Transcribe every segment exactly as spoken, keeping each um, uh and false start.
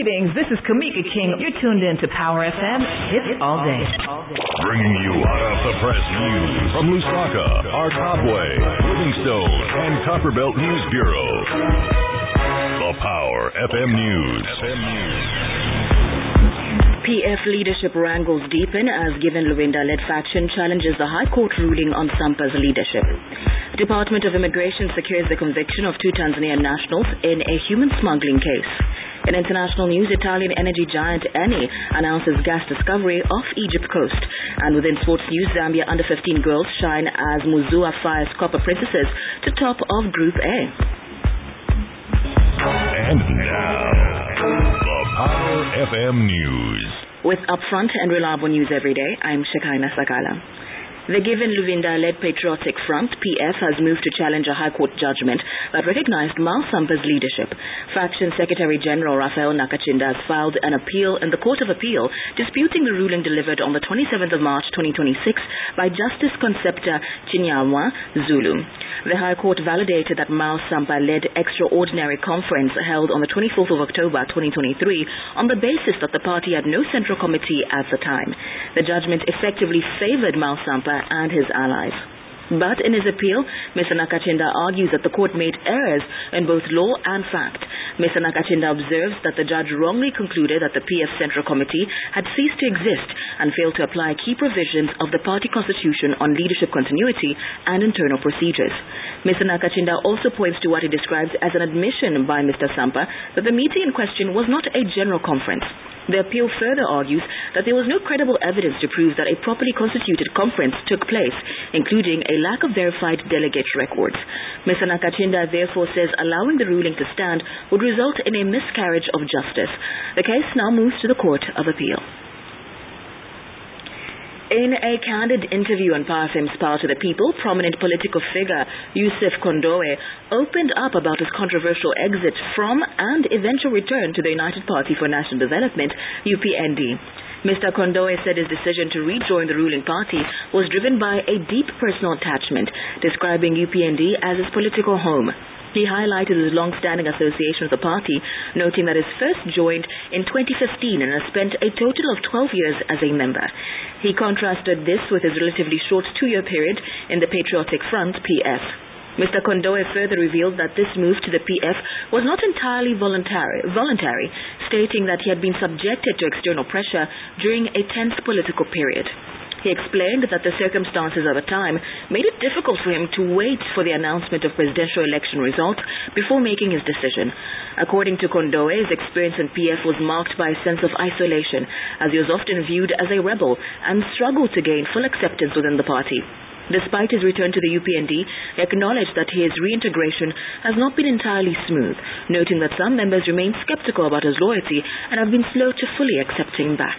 Greetings, this is Kamika King. You're tuned in to Power F M. Hits all day. Bringing you hot off the press news from Lusaka, Arkabwe, Livingstone, and Copperbelt News Bureau. The Power F M News. F M News. P F leadership wrangles deepen as Given Luvinda-led faction challenges the High Court ruling on Sampa's leadership. The Department of Immigration secures the conviction of two Tanzanian nationals in a human smuggling case. In international news, Italian energy giant Eni announces gas discovery off Egypt coast. And within sports news, Zambia under fifteen girls shine as Muzua fires Copper Princesses to top of Group A. And now, the Power F M News. With upfront and reliable news every day, I'm Shekinah Sakala. The Given Luvinda-led Patriotic Front, P F, has moved to challenge a High Court judgment that recognized Miles Sampa's leadership. Faction Secretary General Raphael Nakachinda has filed an appeal in the Court of Appeal disputing the ruling delivered on the twenty-seventh of March twenty twenty-six by Justice Concepta Chinyamwa Zulu. The High Court validated that Miles Sampa led extraordinary conference held on the twenty-fourth of October twenty twenty-three on the basis that the party had no central committee at the time. The judgment effectively favored Miles Sampa and his allies. But in his appeal, Mister Nakachinda argues that the court made errors in both law and fact. Mister Nakachinda observes that the judge wrongly concluded that the P F Central Committee had ceased to exist and failed to apply key provisions of the party constitution on leadership continuity and internal procedures. Mister Nakachinda also points to what he describes as an admission by Mister Sampa that the meeting in question was not a general conference. The appeal further argues that there was no credible evidence to prove that a properly constituted conference took place, including a lack of verified delegate records. Mister Nakachinda therefore says allowing the ruling to stand would result in a miscarriage of justice. The case now moves to the Court of Appeal. In a candid interview on Power F M's Power to the People, prominent political figure Yusuf Kondoe opened up about his controversial exit from and eventual return to the United Party for National Development, U P N D. Mister Kondoe said his decision to rejoin the ruling party was driven by a deep personal attachment, describing U P N D as his political home. He highlighted his long-standing association with the party, noting that he first joined in twenty fifteen and has spent a total of twelve years as a member. He contrasted this with his relatively short two-year period in the Patriotic Front, P F. Mister Kondoe further revealed that this move to the P F was not entirely voluntary, voluntary, stating that he had been subjected to external pressure during a tense political period. He explained that the circumstances of the time made it difficult for him to wait for the announcement of presidential election results before making his decision. According to Kondoe, his experience in P F was marked by a sense of isolation, as he was often viewed as a rebel and struggled to gain full acceptance within the party. Despite his return to the U P N D, he acknowledged that his reintegration has not been entirely smooth, noting that some members remain skeptical about his loyalty and have been slow to fully accept him back.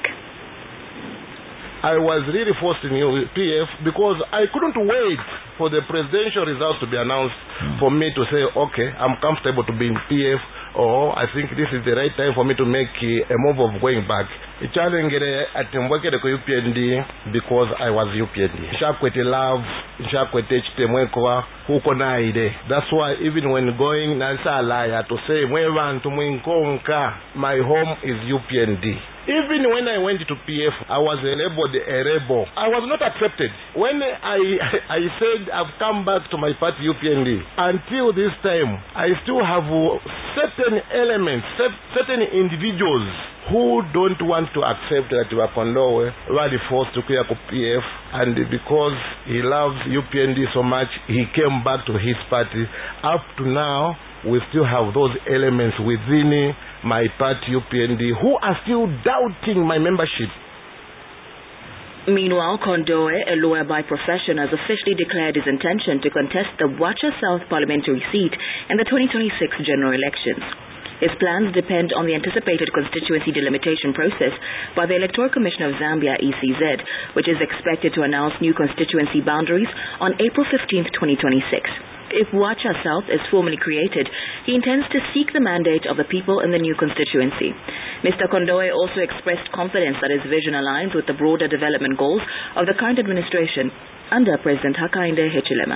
I was really forced in P F because I couldn't wait for the presidential results to be announced for me to say, okay, I'm comfortable to be in P F, or I think this is the right time for me to make a move of going back. Challenge at Mwekere U P N D because I was U P N D. Shakwete love, shakwete chitemwekwa, huko naide. That's why even when going nasa alaya to say mwevan to mwinkonka, my home is U P N D. Even when I went to P F, I was labeled a rebel. I was not accepted. When I I said I've come back to my party U P N D, until this time, I still have certain elements, certain individuals who don't want to accept that Kondoe were forced to clear P F, and because he loves U P N D so much, he came back to his party. Up to now, we still have those elements within my party U P N D who are still doubting my membership. Meanwhile, Kondoe, a lawyer by profession, has officially declared his intention to contest the Wacha South parliamentary seat in the twenty twenty-six general elections. His plans depend on the anticipated constituency delimitation process by the Electoral Commission of Zambia, E C Z, which is expected to announce new constituency boundaries on April fifteenth, twenty twenty-six. If Wacha South is formally created, he intends to seek the mandate of the people in the new constituency. Mister Kondoe also expressed confidence that his vision aligns with the broader development goals of the current administration under President Hakainde Hichilema.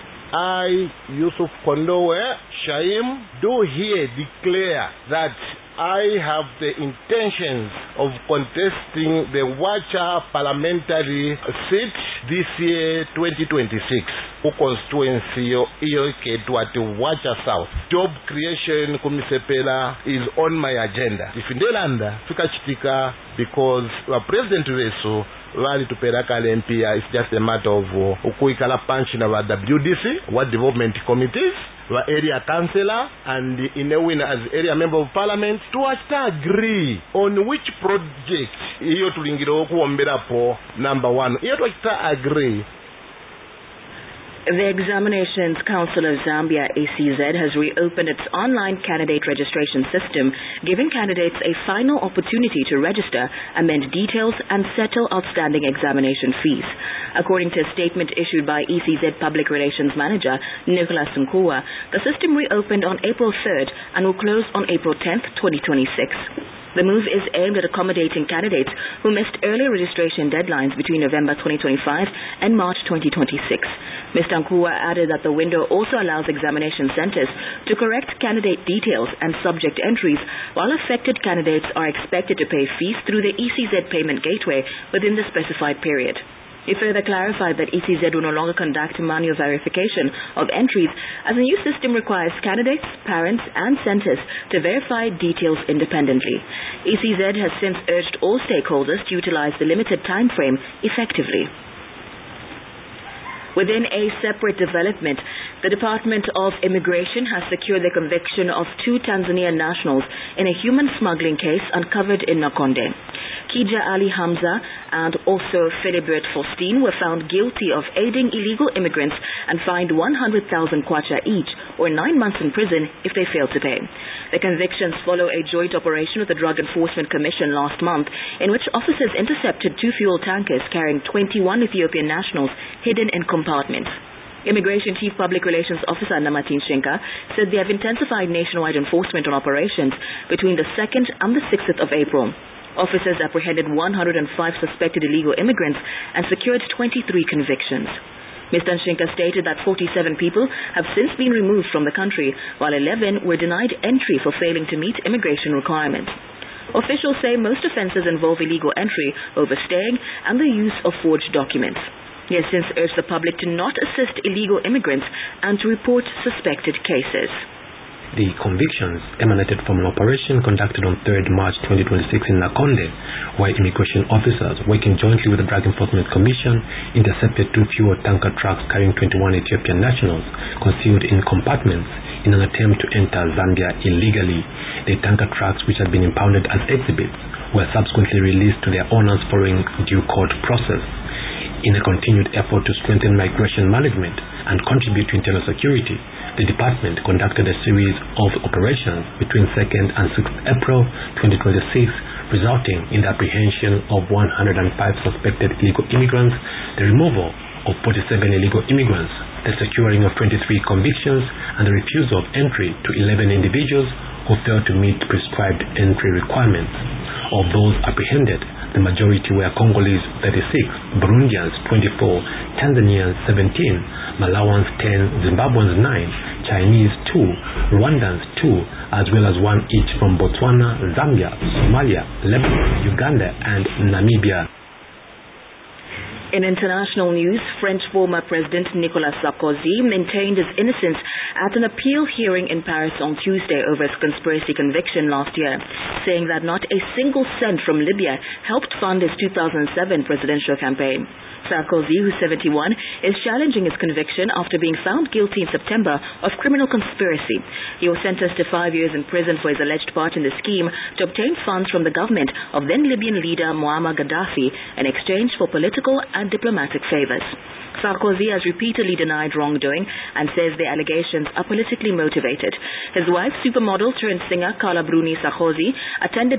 I, Yusuf Kondoe Shaim, do here declare that I have the intentions of contesting the Wacha parliamentary seat this year, twenty twenty-six. Constituency iyokedwa to Wacha South. Job creation kumisepela is on my agenda. If ndelanda fika chitika because uh, President Weso vali tuperaka L M P is just a matter of ukuikala punch na wa W D C, what development committees, wa area councillor, and in a win as area member of parliament to agree on which project iyo tulingiro kuombera po number one. Iyo to agree. The Examinations Council of Zambia, A C Z, has reopened its online candidate registration system, giving candidates a final opportunity to register, amend details, and settle outstanding examination fees. According to a statement issued by E C Z Public Relations Manager Nicholas Nkua, the system reopened on April third and will close on April tenth, twenty twenty-six. The move is aimed at accommodating candidates who missed early registration deadlines between November twenty twenty-five and March twenty twenty-six. Mister Nkua added that the window also allows examination centers to correct candidate details and subject entries, while affected candidates are expected to pay fees through the E C Z payment gateway within the specified period. He further clarified that E C Z will no longer conduct manual verification of entries, as the new system requires candidates, parents, and centers to verify details independently. E C Z has since urged all stakeholders to utilize the limited time frame effectively. Within a separate development, the Department of Immigration has secured the conviction of two Tanzanian nationals in a human smuggling case uncovered in Nakonde. Kija Ali Hamza and also Philibert Faustin were found guilty of aiding illegal immigrants and fined one hundred thousand kwacha each, or nine months in prison if they fail to pay. The convictions follow a joint operation with the Drug Enforcement Commission last month, in which officers intercepted two fuel tankers carrying twenty-one Ethiopian nationals hidden in compartments. Immigration Chief Public Relations Officer Namatin Shenka said they have intensified nationwide enforcement on operations between the second and the sixth of April. Officers apprehended one hundred five suspected illegal immigrants and secured twenty-three convictions. Mister Shenka stated that forty-seven people have since been removed from the country, while eleven were denied entry for failing to meet immigration requirements. Officials say most offenses involve illegal entry, overstaying, and the use of forged documents. He has since urged the public to not assist illegal immigrants and to report suspected cases. The convictions emanated from an operation conducted on third March twenty twenty-six in Nakonde, where immigration officers working jointly with the Drug Enforcement Commission intercepted two fuel tanker trucks carrying twenty-one Ethiopian nationals concealed in compartments in an attempt to enter Zambia illegally. The tanker trucks, which had been impounded as exhibits, were subsequently released to their owners following due court process. In a continued effort to strengthen migration management and contribute to internal security, the department conducted a series of operations between second and sixth April twenty twenty-six, resulting in the apprehension of one hundred five suspected illegal immigrants, the removal of forty-seven illegal immigrants, the securing of twenty-three convictions, and the refusal of entry to eleven individuals who failed to meet prescribed entry requirements. Of those apprehended, the majority were Congolese thirty-six, Burundians twenty-four, Tanzanians seventeen, Malawans ten, Zimbabweans nine, Chinese two, Rwandans two, as well as one each from Botswana, Zambia, Somalia, Lebanon, Uganda, and Namibia. In international news, French former President Nicolas Sarkozy maintained his innocence at an appeal hearing in Paris on Tuesday over his conspiracy conviction last year, saying that not a single cent from Libya helped fund his two thousand seven presidential campaign. Sarkozy, who's seventy-one, is challenging his conviction after being found guilty in September of criminal conspiracy. He was sentenced to five years in prison for his alleged part in the scheme to obtain funds from the government of then Libyan leader Muammar Gaddafi in exchange for political and diplomatic favors. Sarkozy has repeatedly denied wrongdoing and says the allegations are politically motivated. His wife, supermodel turned singer Carla Bruni Sarkozy, attended